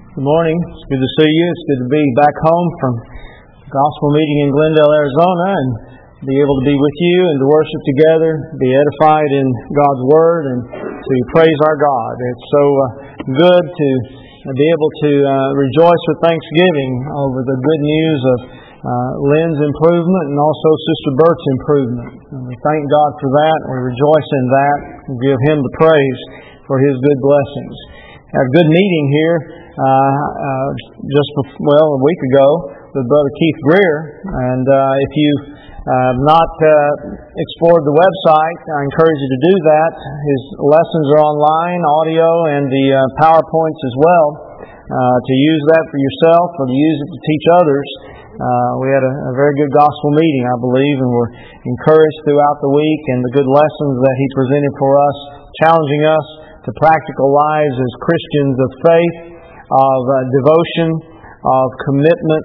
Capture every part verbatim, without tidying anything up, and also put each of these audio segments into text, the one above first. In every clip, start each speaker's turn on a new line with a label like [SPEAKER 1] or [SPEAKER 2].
[SPEAKER 1] Good morning. It's good to see you. It's good to be back home from gospel meeting in Glendale, Arizona, and be able to be with you and to worship together, be edified in God's Word, and to praise our God. It's so uh, good to be able to uh, rejoice with thanksgiving over the good news of uh, Lynn's improvement and also Sister Bert's improvement. And we thank God for that. We rejoice in that and give Him the praise for His good blessings. Had a good meeting here uh, uh, just before, well a week ago with Brother Keith Greer, and uh, if you have uh, not uh, explored the website, I encourage you to do that. His lessons are online, audio, and the uh, PowerPoints as well. Uh, to use that for yourself or to use it to teach others. Uh, we had a, a very good gospel meeting, I believe, and were encouraged throughout the week and the good lessons that he presented for us, challenging us to practical lives as Christians of faith, of uh, devotion, of commitment,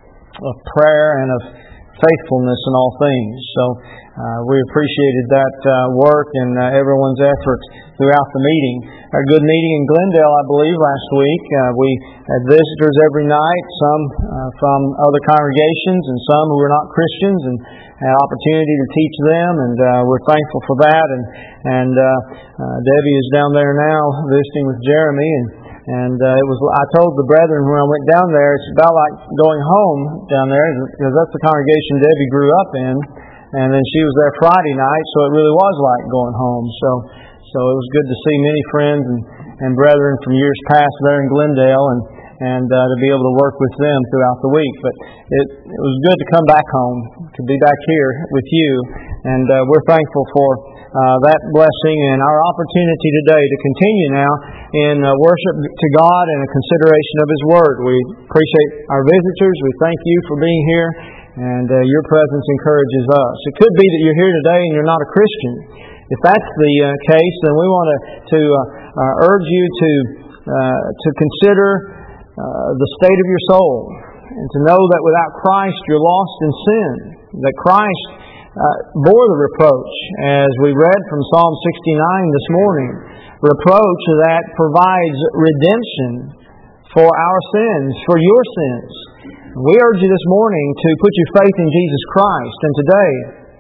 [SPEAKER 1] of prayer, and of faithfulness in all things. So uh, we appreciated that uh, work and uh, everyone's effort throughout the meeting. A good meeting in Glendale, I believe, last week. Uh, we had visitors every night, some uh, from other congregations and some who were not Christians, and had opportunity to teach them, and uh, we're thankful for that. And and uh, uh, Debbie is down there now visiting with Jeremy, and and uh, it was. I told the brethren when I went down there, it's about like going home down there, because that's the congregation Debbie grew up in, and then she was there Friday night, so it really was like going home. So so it was good to see many friends and, and brethren from years past there in Glendale, and and uh, to be able to work with them throughout the week. But it, it was good to come back home, to be back here with you, and uh, we're thankful for uh, that blessing and our opportunity today to continue now in uh, worship to God and a consideration of His Word. We appreciate our visitors. We thank you for being here, and uh, your presence encourages us. It could be that you're here today and you're not a Christian. If that's the uh, case, then we want to, to uh, uh, urge you to uh, to consider Uh, the state of your soul, and to know that without Christ you're lost in sin, that Christ uh, bore the reproach, as we read from Psalm sixty-nine this morning, reproach that provides redemption for our sins, for your sins. We urge you this morning to put your faith in Jesus Christ, and today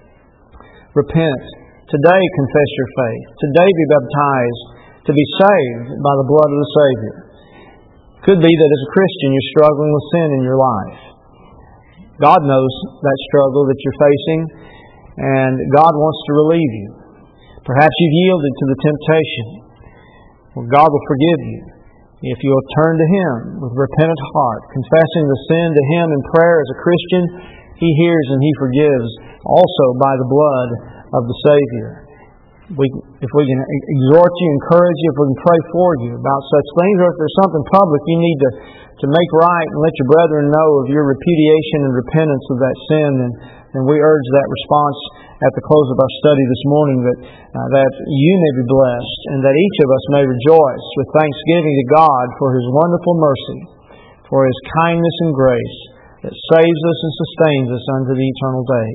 [SPEAKER 1] repent, today confess your faith, today be baptized to be saved by the blood of the Savior. Could be that as a Christian you're struggling with sin in your life. God knows that struggle that you're facing, and God wants to relieve you. Perhaps you've yielded to the temptation. Well, God will forgive you if you'll turn to Him with a repentant heart, confessing the sin to Him in prayer as a Christian. He hears and He forgives also by the blood of the Savior. We, if we can exhort you, encourage you, if we can pray for you about such things, or if there's something public you need to, to make right and let your brethren know of your repudiation and repentance of that sin, then, then we urge that response at the close of our study this morning, that uh, that you may be blessed and that each of us may rejoice with thanksgiving to God for His wonderful mercy, for His kindness and grace that saves us and sustains us unto the eternal day.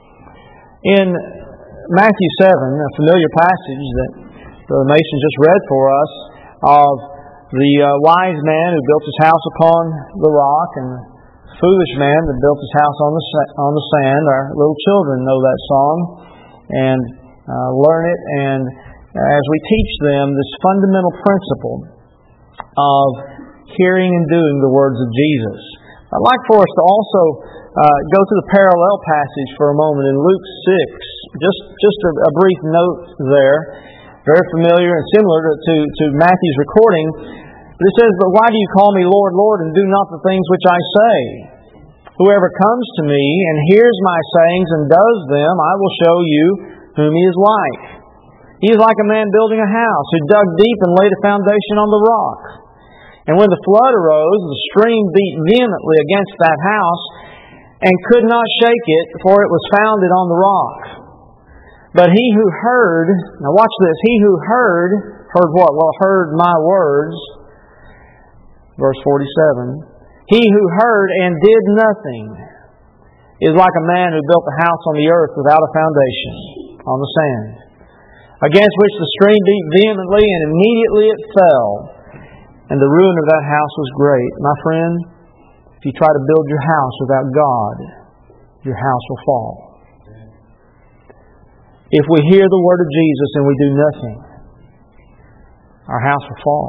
[SPEAKER 1] In Matthew seven, a familiar passage that Brother Mason just read for us, of the uh, wise man who built his house upon the rock and the foolish man that built his house on the on the sand. Our little children know that song and uh, learn it, and as we teach them this fundamental principle of hearing and doing the words of Jesus. I'd like for us to also uh, go to the parallel passage for a moment in Luke six. Just just a, a brief note there, very familiar and similar to, to, to Matthew's recording. But it says, "But why do you call me Lord, Lord, and do not the things which I say? Whoever comes to me and hears my sayings and does them, I will show you whom he is like. He is like a man building a house, who dug deep and laid a foundation on the rock. And when the flood arose, the stream beat vehemently against that house, and could not shake it, for it was founded on the rock. But he who heard," now watch this, "he who heard," heard what? Well, heard my words. Verse forty-seven. "He who heard and did nothing is like a man who built a house on the earth without a foundation, on the sand, against which the stream beat vehemently, and immediately it fell. and the ruin of that house was great. My friend, if you try to build your house without God, your house will fall. If we hear the word of Jesus and we do nothing, our house will fall.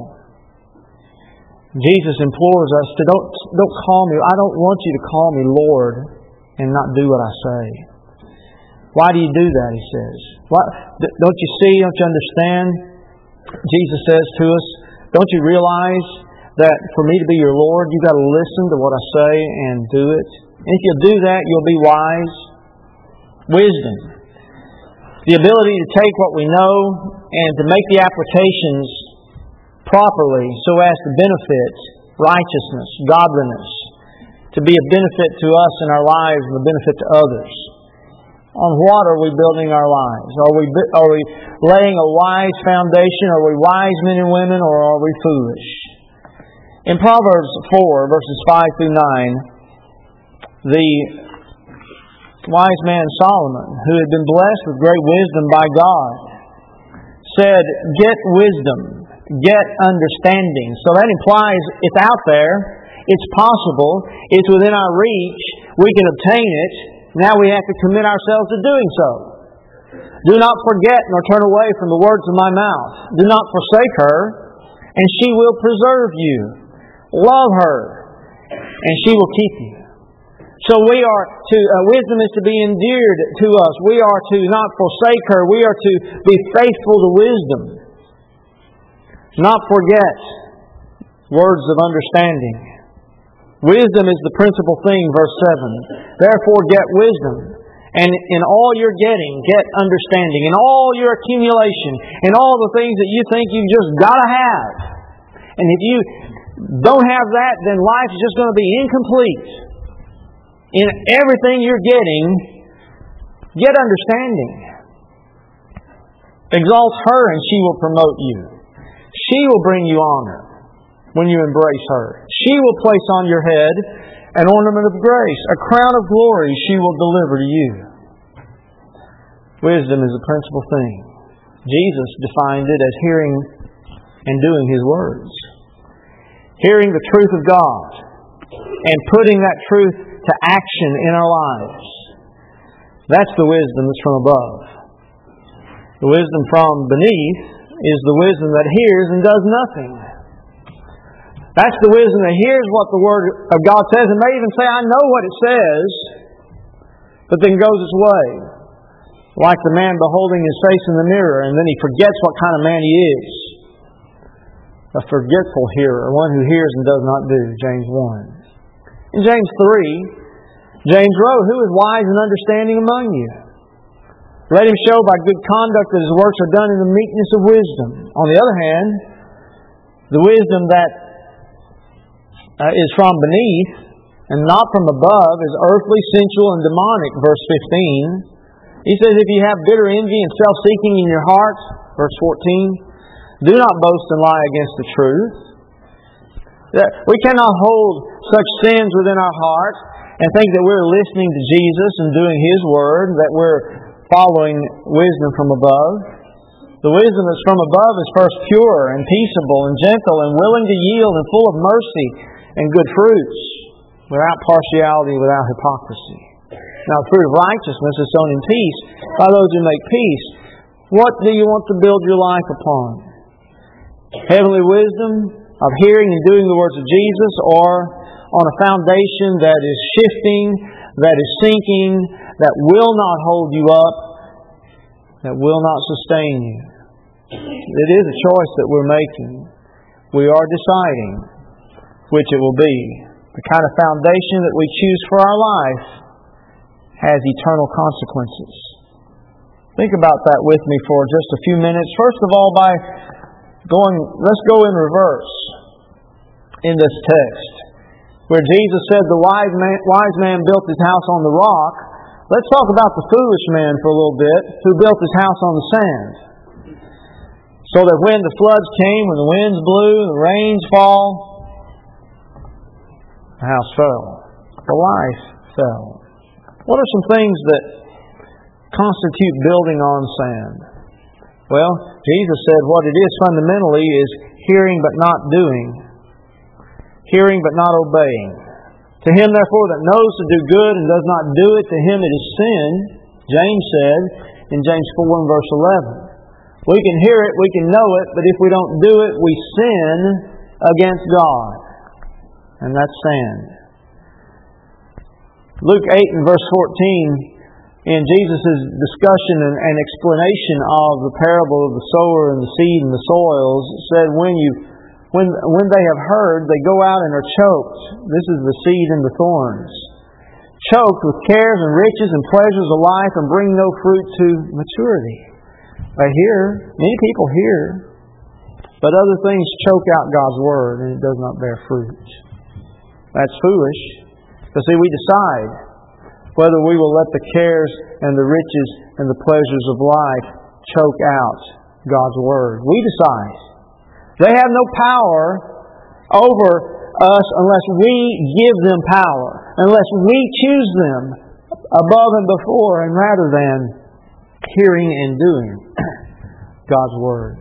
[SPEAKER 1] Jesus implores us to don't, don't call me, I don't want you to call me Lord and not do what I say. Why do you do that, he says? Why, don't you see, don't you understand? Jesus says to us, don't you realize that for me to be your Lord, you've got to listen to what I say and do it? And if you'll do that, you'll be wise. Wisdom. The ability to take what we know and to make the applications properly so as to benefit righteousness, godliness, to be a benefit to us in our lives and a benefit to others. On what are we building our lives? Are we are we laying a wise foundation? Are we wise men and women, or are we foolish? In Proverbs four, verses five through nine, the wise man Solomon, who had been blessed with great wisdom by God, said, "Get wisdom, get understanding." So that implies it's out there, it's possible, it's within our reach, we can obtain it. Now we have to commit ourselves to doing so. Do not forget nor turn away from the words of my mouth. Do not forsake her, and she will preserve you. Love her, and she will keep you. So we are to, uh, wisdom is to be endeared to us. We are to not forsake her. We are to be faithful to wisdom. Not forget words of understanding. Wisdom is the principal thing, verse seven. Therefore get wisdom, and in all you're getting, get understanding. In all your accumulation, in all the things that you think you've just got to have. And if you don't have that, then life is just going to be incomplete. In everything you're getting, get understanding. Exalt her, and she will promote you. She will bring you honor when you embrace her. She will place on your head an ornament of grace, a crown of glory she will deliver to you. Wisdom is the principal thing. Jesus defined it as hearing and doing His words. Hearing the truth of God and putting that truth to action in our lives. That's the wisdom that's from above. The wisdom from beneath is the wisdom that hears and does nothing. That's the wisdom that hears what the Word of God says and may even say, I know what it says, but then goes its way. Like the man beholding his face in the mirror, and then he forgets what kind of man he is. A forgetful hearer, one who hears and does not do, James one. In James three, James wrote, who is wise and understanding among you? Let him show by good conduct that his works are done in the meekness of wisdom. On the other hand, the wisdom that uh, is from beneath and not from above is earthly, sensual, and demonic, verse fifteen. He says, if you have bitter envy and self-seeking in your heart, verse fourteen, do not boast and lie against the truth. We cannot hold such sins within our heart and think that we're listening to Jesus and doing His Word, that we're following wisdom from above. The wisdom that's from above is first pure and peaceable and gentle and willing to yield and full of mercy and good fruits, without partiality, without hypocrisy. Now, the fruit of righteousness is sown in peace by those who make peace. What do you want to build your life upon? Heavenly wisdom of hearing and doing the words of Jesus, or on a foundation that is shifting, that is sinking, that will not hold you up, that will not sustain you? It is a choice that we're making. We are deciding which it will be. The kind of foundation that we choose for our life has eternal consequences. Think about that with me for just a few minutes. First of all, by going, let's go in reverse in this text. Where Jesus said the wise man, wise man built his house on the rock, let's talk about the foolish man for a little bit, who built his house on the sand. So that when the floods came, when the winds blew, the rains fall, the house fell. The life fell. What are some things that constitute building on sand? Well, Jesus said what it is fundamentally is hearing but not doing. hearing but not obeying. To him, therefore, that knows to do good and does not do it, to him it is sin, James said in James four and verse eleven. We can hear it, we can know it, but if we don't do it, we sin against God. And that's sin. Luke eight and verse fourteen, in Jesus' discussion and, and explanation of the parable of the sower and the seed and the soils, said, when you when when they have heard, they go out and are choked. This is the seed and the thorns. Choked with cares and riches and pleasures of life, and bring no fruit to maturity. They hear, many people hear, but other things choke out God's Word, and it does not bear fruit. That's foolish. But see, we decide whether we will let the cares and the riches and the pleasures of life choke out God's Word. We decide. They have no power over us unless we give them power, unless we choose them above and before and rather than hearing and doing God's Word.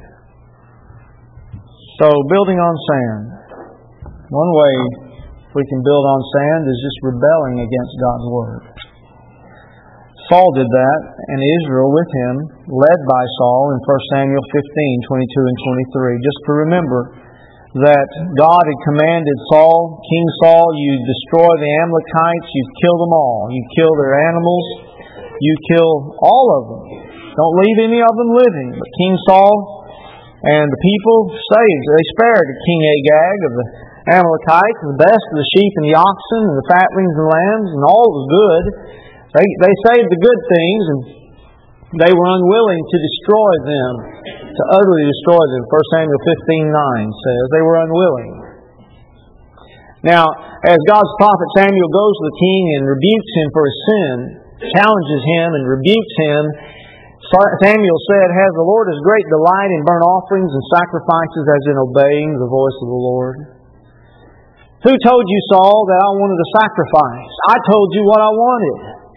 [SPEAKER 1] So, building on sand. One way we can build on sand is just rebelling against God's Word. Saul did that, and Israel with him, led by Saul in First Samuel fifteen, twenty-two and twenty-three. Just to remember that God had commanded Saul, King Saul, you destroy the Amalekites, you kill them all. You kill their animals, you kill all of them. Don't leave any of them living. But King Saul and the people saved. They spared King Agag of the Amalekites, the best of the sheep and the oxen, and the fatlings and lambs, and all was good. They they saved the good things, and they were unwilling to destroy them, to utterly destroy them. First Samuel fifteen nine says they were unwilling. Now, as God's prophet Samuel goes to the king and rebukes him for his sin, challenges him and rebukes him, Samuel said, "Has the Lord as great delight in burnt offerings and sacrifices as in obeying the voice of the Lord? Who told you, Saul, that I wanted a sacrifice? I told you what I wanted."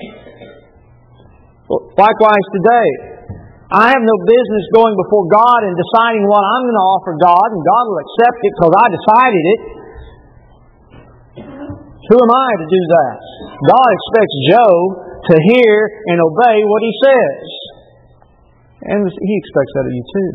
[SPEAKER 1] Likewise today, I have no business going before God and deciding what I'm going to offer God, and God will accept it because I decided it. Who am I to do that? God expects Joe to hear and obey what he says. And He expects that of you too.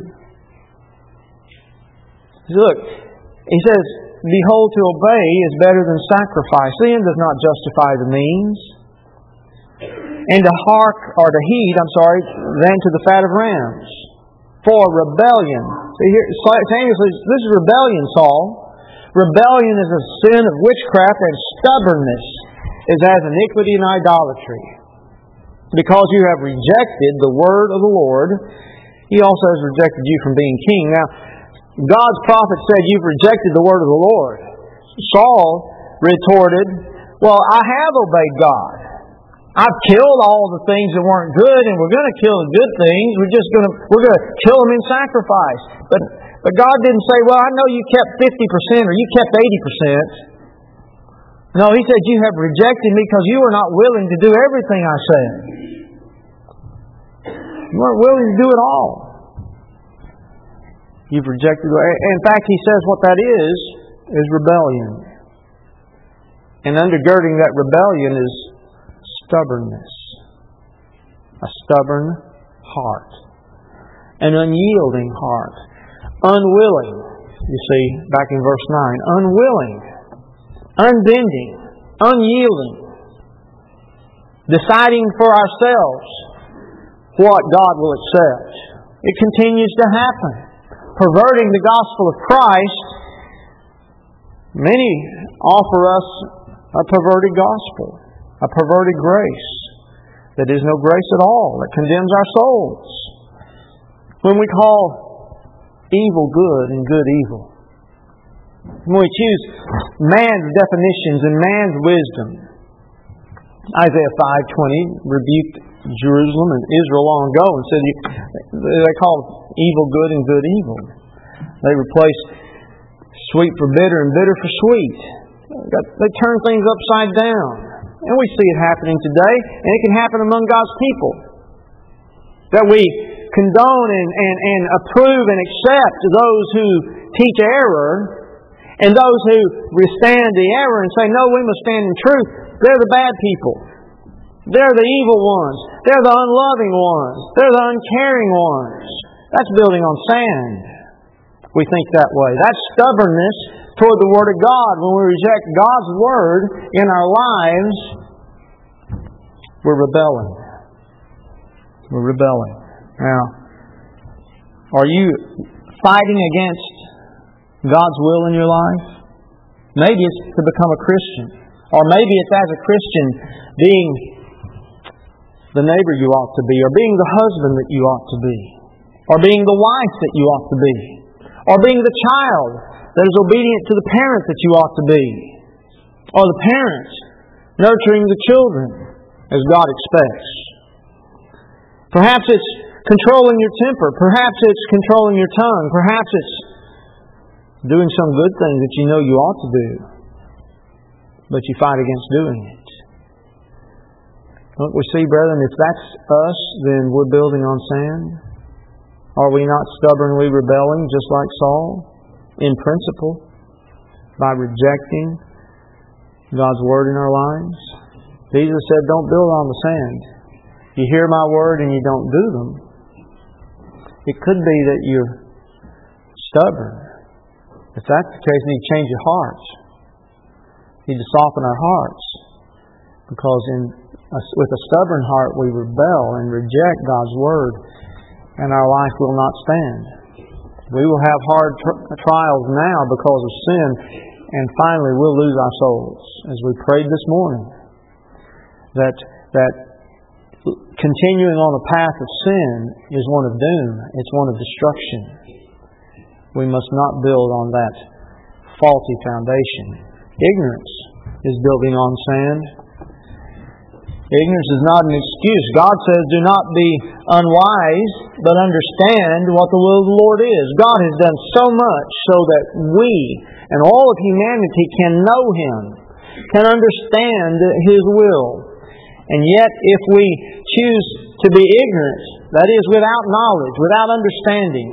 [SPEAKER 1] Look, He says, "Behold, to obey is better than sacrifice. The end does not justify the means. And to hark, or to heed, I'm sorry, than to the fat of rams. For rebellion." See here, Samuel says, this is rebellion, Saul. Rebellion is a sin of witchcraft, and stubbornness is as iniquity and idolatry. Because you have rejected the word of the Lord, He also has rejected you from being king. Now, God's prophet said, "You've rejected the word of the Lord." Saul retorted, "Well, I have obeyed God. I've killed all the things that weren't good, and we're going to kill the good things. We're just going to we're going to kill them in sacrifice." But but God didn't say, "Well, I know you kept fifty percent or you kept eighty percent." No, He said, "You have rejected me because you were not willing to do everything I said. You weren't willing to do it all. You've rejected." In fact, He says what that is, is rebellion. And undergirding that rebellion is stubbornness. A stubborn heart. An unyielding heart. Unwilling. You see, back in verse nine. Unwilling. Unbending. Unyielding. Deciding for ourselves what God will accept. It continues to happen. Perverting the gospel of Christ. Many offer us a perverted gospel. A perverted grace that is no grace at all, that condemns our souls. When we call evil good and good evil. When we choose man's definitions and man's wisdom. Isaiah five twenty rebuked Jerusalem and Israel long ago and said they called evil good and good evil. They replaced sweet for bitter and bitter for sweet. They turn things upside down. And we see it happening today, and it can happen among God's people. That we condone and, and, and approve and accept those who teach error, And those who withstand the error and say, no, we must stand in truth, they're the bad people. They're the evil ones. They're the unloving ones. They're the uncaring ones. That's building on sand. We think that way. That's stubbornness toward the Word of God. When we reject God's Word in our lives, we're rebelling. We're rebelling. Now, are you fighting against God's will in your life? Maybe it's to become a Christian. Or maybe it's as a Christian being the neighbor you ought to be, or being the husband that you ought to be, or being the wife that you ought to be, or being the child that is obedient to the parent that you ought to be, or the parent nurturing the children as God expects. Perhaps it's controlling your temper. Perhaps it's controlling your tongue. Perhaps it's doing some good thing that you know you ought to do, but you fight against doing it. Don't we see, brethren, if that's us, then we're building on sand? Are we not stubbornly rebelling, just like Saul, in principle, by rejecting God's Word in our lives? Jesus said, don't build on the sand. You hear my word and you don't do them. It could be that you're stubborn. If that's the case, you need to change your hearts. You need to soften our hearts. Because in a, with a stubborn heart we rebel and reject God's Word, and our life will not stand. We will have hard tr- trials now because of sin, and finally we'll lose our souls. As we prayed this morning, that that continuing on the path of sin is one of doom. It's one of destruction. We must not build on that faulty foundation. Ignorance is building on sand. Ignorance is not an excuse. God says, do not be unwise, but understand what the will of the Lord is. God has done so much so that we and all of humanity can know Him, can understand His will. And yet, if we choose to be ignorant, that is, without knowledge, without understanding,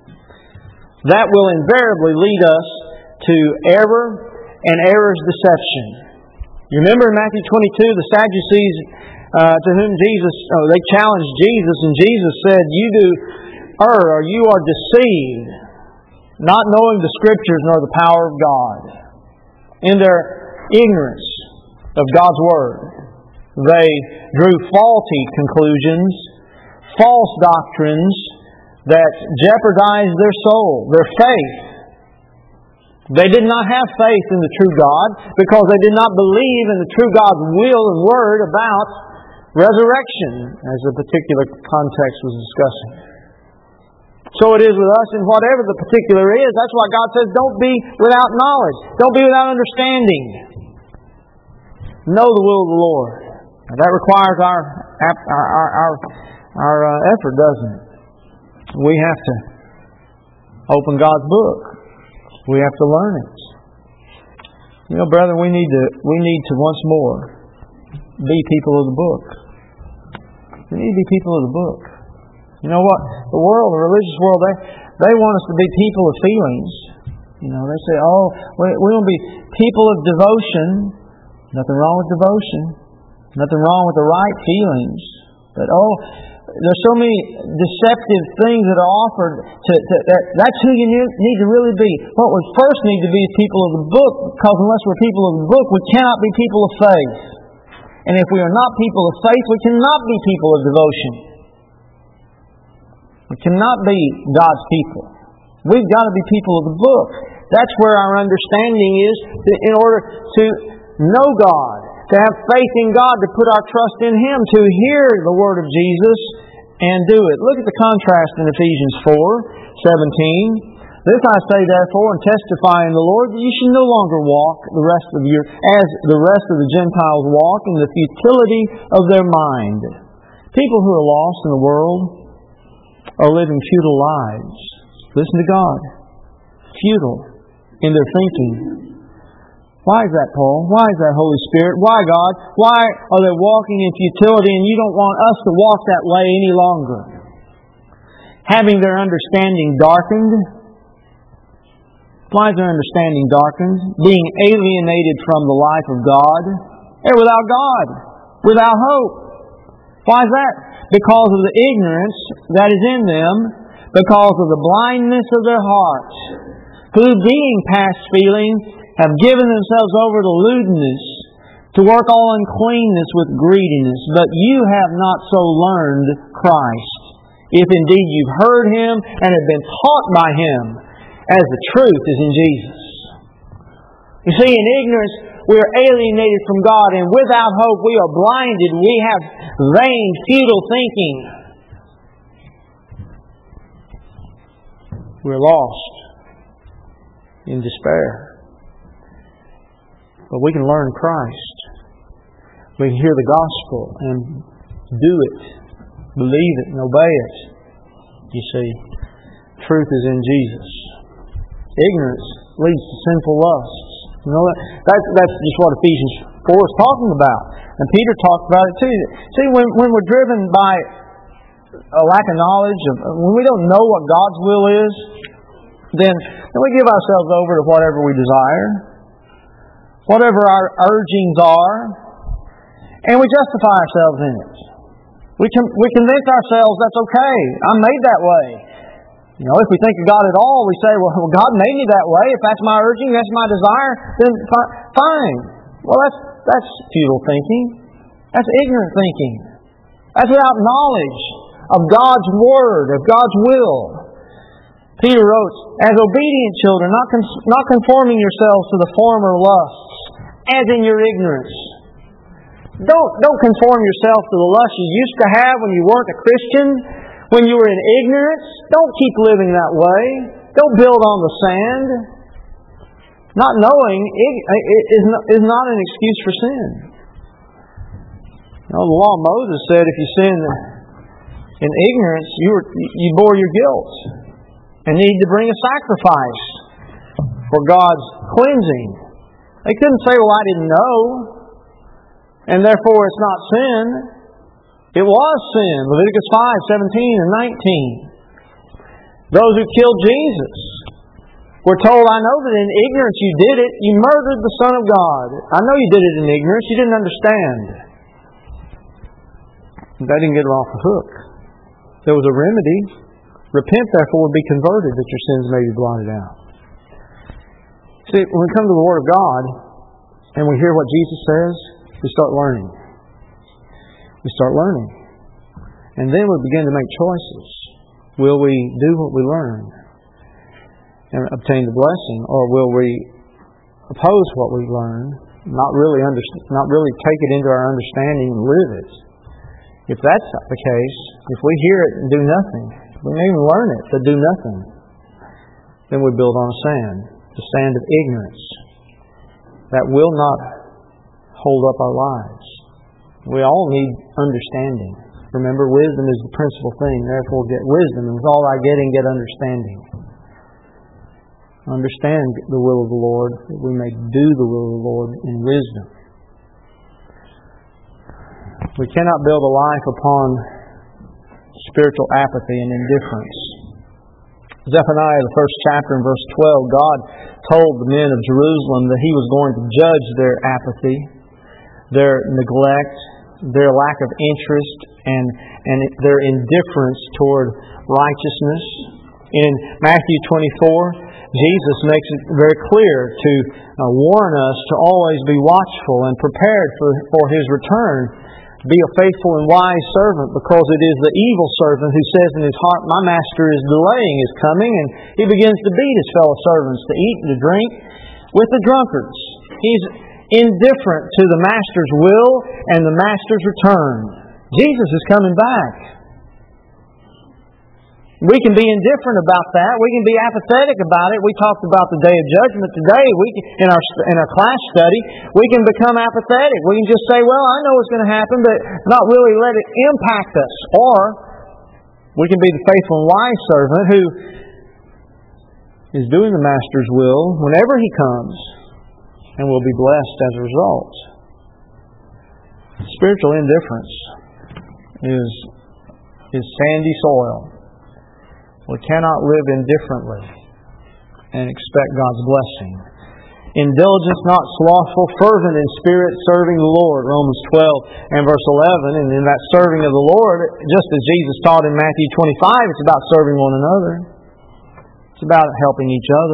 [SPEAKER 1] that will invariably lead us to error and error's deception. You remember in Matthew twenty-two, the Sadducees uh, to whom Jesus, oh, they challenged Jesus, and Jesus said, you do err, or you are deceived, not knowing the Scriptures nor the power of God. In their ignorance of God's Word, they drew faulty conclusions, false doctrines that jeopardized their soul, their faith. They did not have faith in the true God because they did not believe in the true God's will and Word about resurrection, as the particular context was discussing. So it is with us in whatever the particular is. That's why God says, don't be without knowledge. Don't be without understanding. Know the will of the Lord. Now, that requires our our our, our, our uh, effort, doesn't it? We have to open God's book. We have to learn it. You know, brother, we need to we need to once more be people of the book. We need to be people of the book. You know what? The world, the religious world, they they want us to be people of feelings. You know, they say, oh, we, we want to be people of devotion. Nothing wrong with devotion. Nothing wrong with the right feelings. But, oh, there's so many deceptive things that are offered. To, to that, that's who you need to really be. What we first need to be is people of the book, because unless we're people of the book, we cannot be people of faith. And if we are not people of faith, we cannot be people of devotion. We cannot be God's people. We've got to be people of the book. That's where our understanding is, in order to know God, to have faith in God, to put our trust in Him, to hear the Word of Jesus and do it. Look at the contrast in Ephesians four seventeen. This I say therefore, and testify in the Lord, that you should no longer walk the rest of your as the rest of the Gentiles walk, in the futility of their mind. People who are lost in the world are living futile lives. Listen to God. Futile in their thinking. Why is that, Paul? Why is that, Holy Spirit? Why, God? Why are they walking in futility and you don't want us to walk that way any longer? Having their understanding darkened, Why is their understanding darkened? Being alienated from the life of God. They're without God, without hope. Why is that? Because of the ignorance that is in them, because of the blindness of their hearts, who being past feeling, have given themselves over to lewdness, to work all uncleanness with greediness. But you have not so learned Christ, if indeed you've heard Him and have been taught by Him, as the truth is in Jesus. You see, in ignorance we are alienated from God, and without hope we are blinded. We have vain, futile thinking. We're lost in despair. But we can learn Christ. We can hear the gospel and do it, believe it, and obey it. You see, truth is in Jesus. Ignorance leads to sinful lusts. You know that that's, that's just what Ephesians four is talking about, and Peter talked about it too. See, when when we're driven by a lack of knowledge, of, when we don't know what God's will is, then then we give ourselves over to whatever we desire, whatever our urgings are, and we justify ourselves in it. We com- we convince ourselves that's okay. I'm made that way. You know, if we think of God at all, we say, well, God made me that way. If that's my urging, that's my desire, then fi- fine. Well, that's that's futile thinking. That's ignorant thinking. That's without knowledge of God's Word, of God's will. Peter wrote, as obedient children, not con- not conforming yourselves to the former lusts, as in your ignorance. Don't don't conform yourself to the lusts you used to have when you weren't a Christian, when you were in ignorance. Don't keep living that way. Don't build on the sand. Not knowing is not an excuse for sin. You know, the law of Moses said if you sin in ignorance, you were, you bore your guilt and need to bring a sacrifice for God's cleansing. They couldn't say, well, I didn't know, and therefore it's not sin. It was sin. Leviticus five, seventeen and nineteen. Those who killed Jesus were told, I know that in ignorance you did it. You murdered the Son of God. I know you did it in ignorance. You didn't understand. That didn't get her off the hook. There was a remedy. Repent, therefore, and be converted, that your sins may be blotted out. See, when we come to the Word of God and we hear what Jesus says, we start learning. We start learning. And then we begin to make choices. Will we do what we learn and obtain the blessing, or will we oppose what we learn, not really understand, not really take it into our understanding and live it? If that's the case, if we hear it and do nothing, we may even learn it but do nothing, then we build on sand, the sand of ignorance that will not hold up our lives. We all need understanding. Remember, wisdom is the principal thing. Therefore, get wisdom, and with all thy getting, get understanding. Understand the will of the Lord, that we may do the will of the Lord in wisdom. We cannot build a life upon spiritual apathy and indifference. Zephaniah, the first chapter, in verse twelve, God told the men of Jerusalem that He was going to judge their apathy, their neglect, their lack of interest, and, and their indifference toward righteousness. In Matthew twenty-four, Jesus makes it very clear to uh, warn us to always be watchful and prepared for, for His return. Be a faithful and wise servant, because it is the evil servant who says in his heart, my master is delaying his coming, and he begins to beat his fellow servants, to eat and to drink with the drunkards. He's indifferent to the master's will and the master's return. Jesus is coming back. We can be indifferent about that. We can be apathetic about it. We talked about the day of judgment today. We can, in our in our class study, we can become apathetic. We can just say, well, I know what's going to happen, but not really let it impact us. Or we can be the faithful and wise servant who is doing the master's will whenever he comes, and will be blessed as a result. Spiritual indifference is is sandy soil. We cannot live indifferently and expect God's blessing. In diligence, not slothful, fervent in spirit, serving the Lord. Romans twelve and verse eleven. And in that serving of the Lord, just as Jesus taught in Matthew twenty-five, it's about serving one another. It's about helping each other.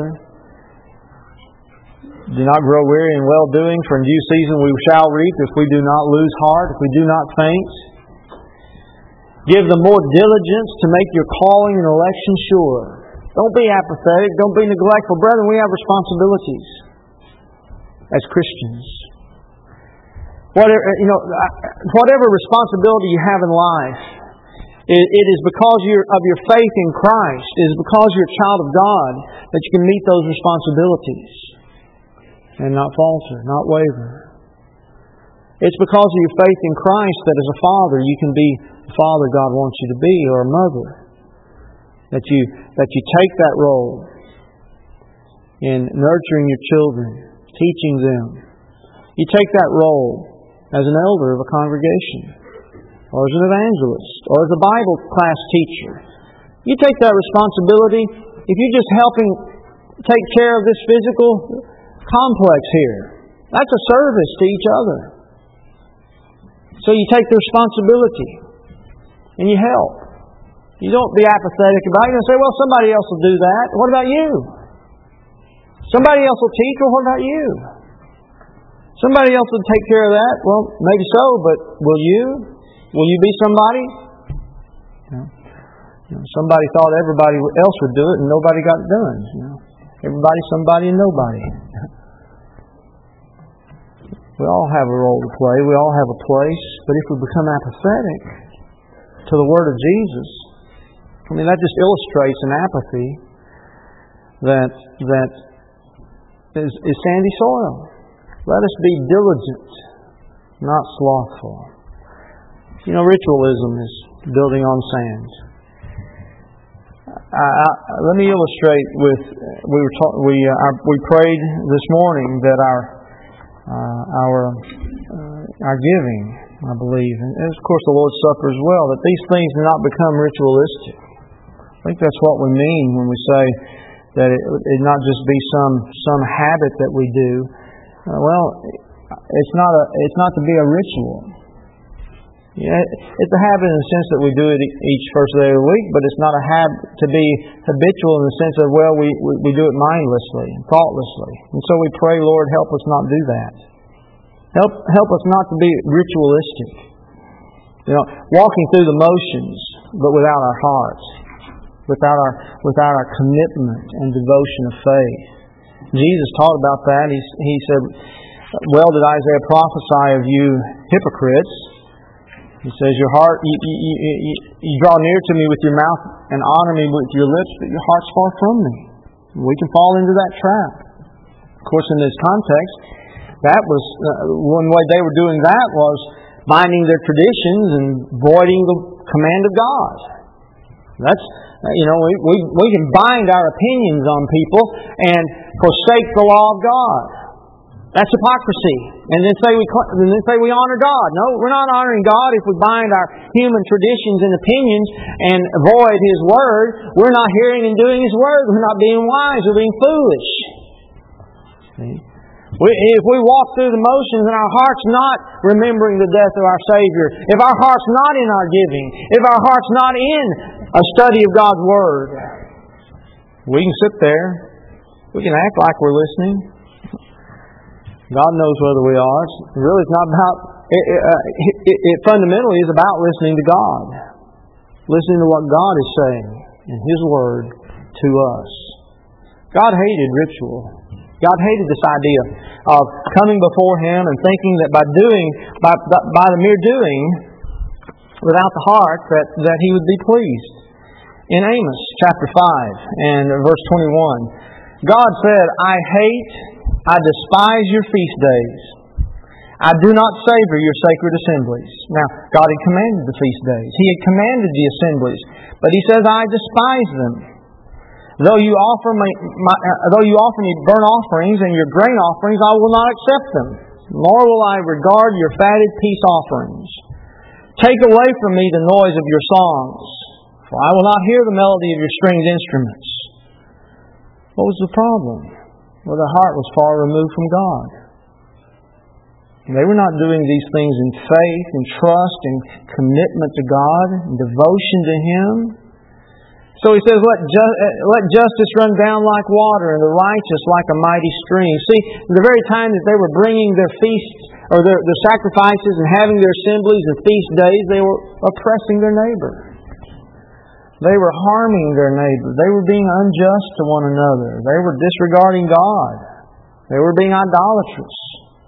[SPEAKER 1] Do not grow weary in well-doing, for in due season we shall reap if we do not lose heart, if we do not faint. Give the more diligence to make your calling and election sure. Don't be apathetic. Don't be neglectful. Brethren, we have responsibilities as Christians. Whatever, you know, whatever responsibility you have in life, it, it is because you're, of your faith in Christ. It is because you're a child of God that you can meet those responsibilities and not falter, not waver. It's because of your faith in Christ that as a father you can be the father God wants you to be, or a mother. That you that you take that role in nurturing your children, teaching them. You take that role as an elder of a congregation, or as an evangelist, or as a Bible class teacher. You take that responsibility if you're just helping take care of this physical complex here. That's a service to each other. So you take the responsibility and you help. You don't be apathetic about it. You don't say, well, somebody else will do that. What about you? Somebody else will teach. Well, what about you? Somebody else will take care of that. Well, maybe so, but will you? Will you be somebody? You know, you know, somebody thought everybody else would do it and nobody got it done. You know, everybody, somebody, and nobody. We all have a role to play. We all have a place. But if we become apathetic to the Word of Jesus, I mean, that just illustrates an apathy that that is, is sandy soil. Let us be diligent, not slothful. You know, ritualism is building on sand. I, I, let me illustrate with we were ta- we uh, our, we prayed this morning that our uh, our uh, our giving, I believe, and of course the Lord's Supper as well, that these things do not become ritualistic. I think that's what we mean when we say that it, it not just be some some habit that we do. Uh, well, it's not a it's not to be a ritual. Yeah, it's a habit in the sense that we do it each first day of the week, but it's not a habit to be habitual in the sense of, well, we, we, we do it mindlessly and thoughtlessly. And so we pray, Lord, help us not do that. Help help us not to be ritualistic. You know, walking through the motions, but without our hearts, without our without our commitment and devotion of faith. Jesus taught about that. He, he said, well did Isaiah prophesy of you hypocrites. He says, your heart, you, you, you, you draw near to me with your mouth and honor me with your lips, but your heart's far from me. We can fall into that trap. Of course, in this context, that was uh, one way they were doing that was binding their traditions and voiding the command of God. That's, you know, we, we, we can bind our opinions on people and forsake the law of God. That's hypocrisy. And then say we and then say we honor God. No, we're not honoring God if we bind our human traditions and opinions and avoid His Word. We're not hearing and doing His Word. We're not being wise. We're being foolish. See? We, if we walk through the motions and our heart's not remembering the death of our Savior, if our heart's not in our giving, if our heart's not in a study of God's Word, we can sit there. We can act like we're listening. God knows whether we are. It's really, it's not about. It, it, uh, it, it fundamentally is about listening to God, listening to what God is saying in His Word to us. God hated ritual. God hated this idea of coming before Him and thinking that by doing, by by the mere doing, without the heart, that that He would be pleased. In Amos chapter five and verse twenty-one, God said, "I hate." I despise your feast days. I do not savor your sacred assemblies. Now, God had commanded the feast days. He had commanded the assemblies. But He says, I despise them. Though you offer me, my, uh, though you offer me burnt offerings and your grain offerings, I will not accept them. Nor will I regard your fatted peace offerings. Take away from me the noise of your songs, for I will not hear the melody of your stringed instruments. What was the problem? Well, their heart was far removed from God. They were not doing these things in faith and trust and commitment to God and devotion to Him. So He says, let, ju- let justice run down like water and the righteous like a mighty stream. See, the very time that they were bringing their feasts or their, their sacrifices and having their assemblies and feast days, they were oppressing their neighbor. They were harming their neighbor. They were being unjust to one another. They were disregarding God. They were being idolatrous.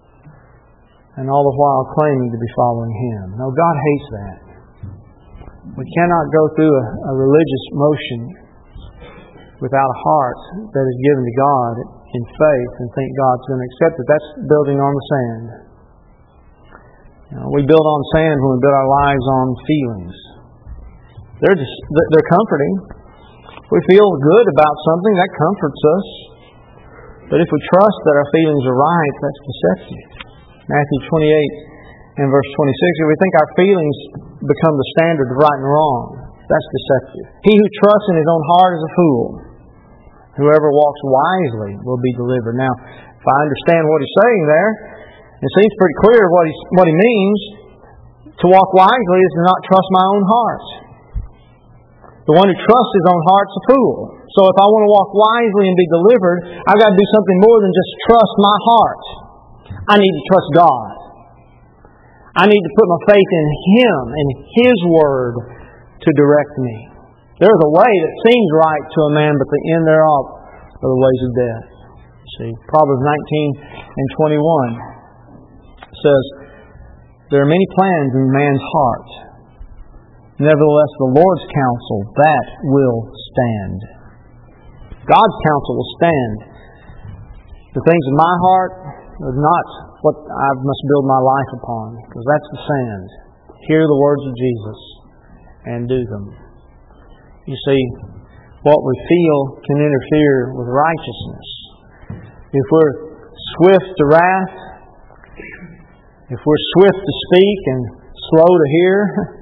[SPEAKER 1] And all the while claiming to be following Him. No, God hates that. We cannot go through a, a religious motion without a heart that is given to God in faith and think God's going to accept it. That's building on the sand. You know, we build on sand when we build our lives on feelings. They're just, they're comforting. We feel good about something, that comforts us. But if we trust that our feelings are right, that's deceptive. Matthew twenty-eight and verse twenty-six, if we think our feelings become the standard of right and wrong, that's deceptive. He who trusts in his own heart is a fool. Whoever walks wisely will be delivered. Now, if I understand what he's saying there, it seems pretty clear what he, what he means. To walk wisely is to not trust my own heart. The one who trusts his own heart's a fool. So if I want to walk wisely and be delivered, I've got to do something more than just trust my heart. I need to trust God. I need to put my faith in Him and His Word to direct me. There's a way that seems right to a man, but the end thereof are the ways of death. See, Proverbs nineteen and twenty-one says, there are many plans in man's heart. Nevertheless, the Lord's counsel, that will stand. God's counsel will stand. The things in my heart are not what I must build my life upon, because that's the sand. Hear the words of Jesus and do them. You see, what we feel can interfere with righteousness. If we're swift to wrath, if we're swift to speak and slow to hear,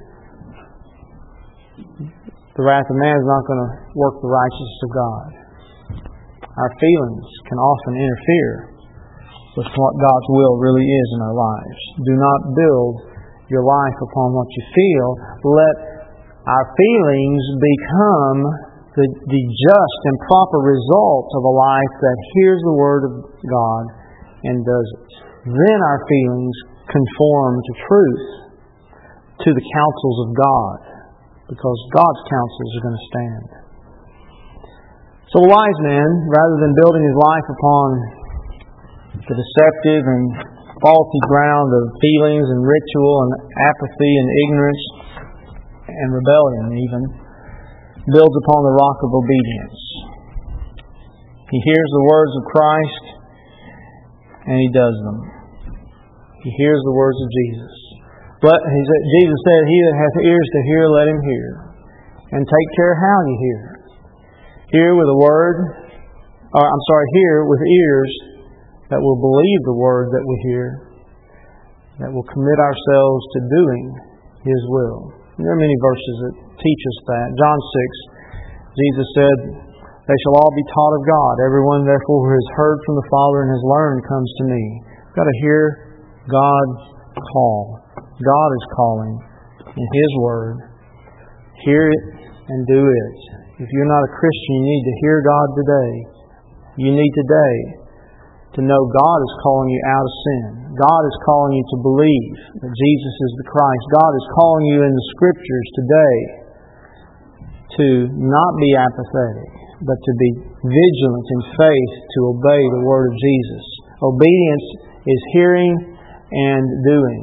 [SPEAKER 1] the wrath of man is not going to work the righteousness of God. Our feelings can often interfere with what God's will really is in our lives. Do not build your life upon what you feel. Let our feelings become the, the just and proper result of a life that hears the Word of God and does it. Then our feelings conform to truth, to the counsels of God, because God's counsels are going to stand. So a wise man, rather than building his life upon the deceptive and faulty ground of feelings and ritual and apathy and ignorance and rebellion even, builds upon the rock of obedience. He hears the words of Christ and he does them. He hears the words of Jesus. But he said, Jesus said, he that hath ears to hear, let him hear. And take care how you hear. Hear with a word, or I'm sorry, hear with ears that will believe the word that we hear, that will commit ourselves to doing His will. And there are many verses that teach us that. John six, Jesus said, they shall all be taught of God. Everyone therefore who has heard from the Father and has learned comes to me. You've got to hear God's call. God is calling in His Word. Hear it and do it. If you're not a Christian, you need to hear God today. You need today to know God is calling you out of sin. God is calling you to believe that Jesus is the Christ. God is calling you in the Scriptures today to not be apathetic, but to be vigilant in faith to obey the Word of Jesus. Obedience is hearing and doing.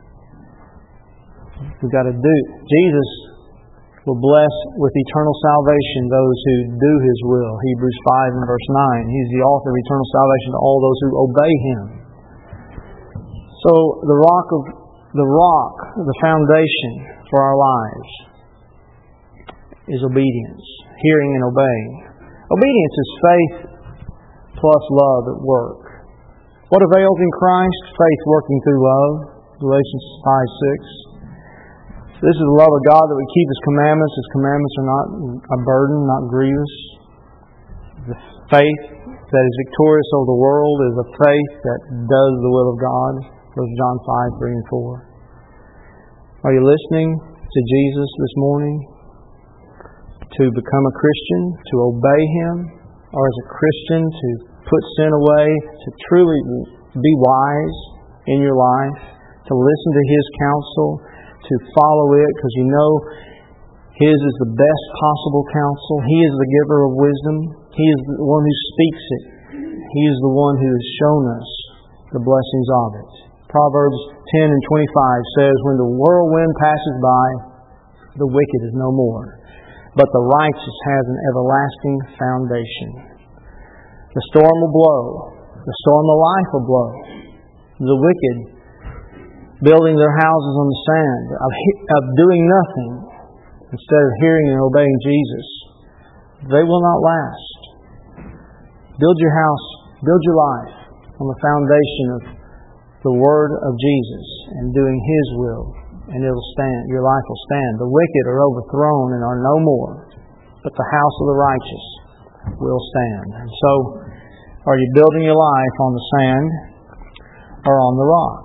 [SPEAKER 1] We've got to do. Jesus will bless with eternal salvation those who do His will. Hebrews five and verse nine. He's the author of eternal salvation to all those who obey Him. So the rock of the rock, the foundation for our lives is obedience, hearing and obeying. Obedience is faith plus love at work. What avails in Christ? Faith working through love. Galatians five six. This is the love of God that we keep His commandments. His commandments are not a burden, not grievous. The faith that is victorious over the world is a faith that does the will of God. First John five, three and four. Are you listening to Jesus this morning? To become a Christian, to obey Him, or as a Christian to put sin away, to truly be wise in your life, to listen to His counsel, to follow it, because you know His is the best possible counsel. He is the giver of wisdom. He is the one who speaks it. He is the one who has shown us the blessings of it. Proverbs ten and twenty-five says, "When the whirlwind passes by, the wicked is no more, but the righteous has an everlasting foundation." The storm will blow. The storm of life will blow. The wicked, building their houses on the sand, of, of doing nothing instead of hearing and obeying Jesus, they will not last. Build your house, build your life on the foundation of the Word of Jesus and doing His will, and it'll stand. Your life will stand. The wicked are overthrown and are no more, but the house of the righteous will stand. And so, are you building your life on the sand or on the rock?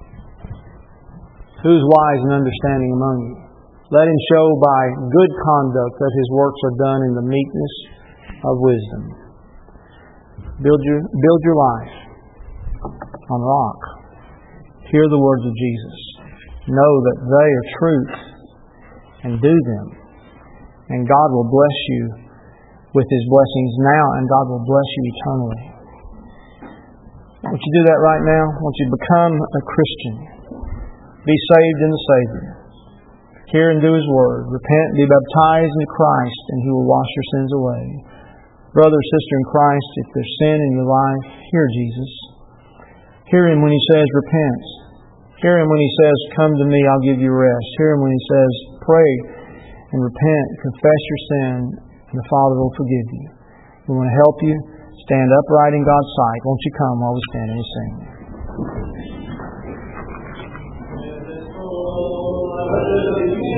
[SPEAKER 1] Who's wise and understanding among you? Let him show by good conduct that his works are done in the meekness of wisdom. Build your, build your life on rock. Hear the words of Jesus. Know that they are truth and do them. And God will bless you with His blessings now, and God will bless you eternally. Won't you do that right now? Won't you become a Christian? Be saved in the Savior. Hear and do His Word. Repent, be baptized into Christ, and He will wash your sins away. Brother or sister in Christ, if there's sin in your life, hear Jesus. Hear Him when He says, repent. Hear Him when He says, come to me, I'll give you rest. Hear Him when He says, pray and repent, confess your sin, and the Father will forgive you. We want to help you stand upright in God's sight. Won't you come while we stand and we sing?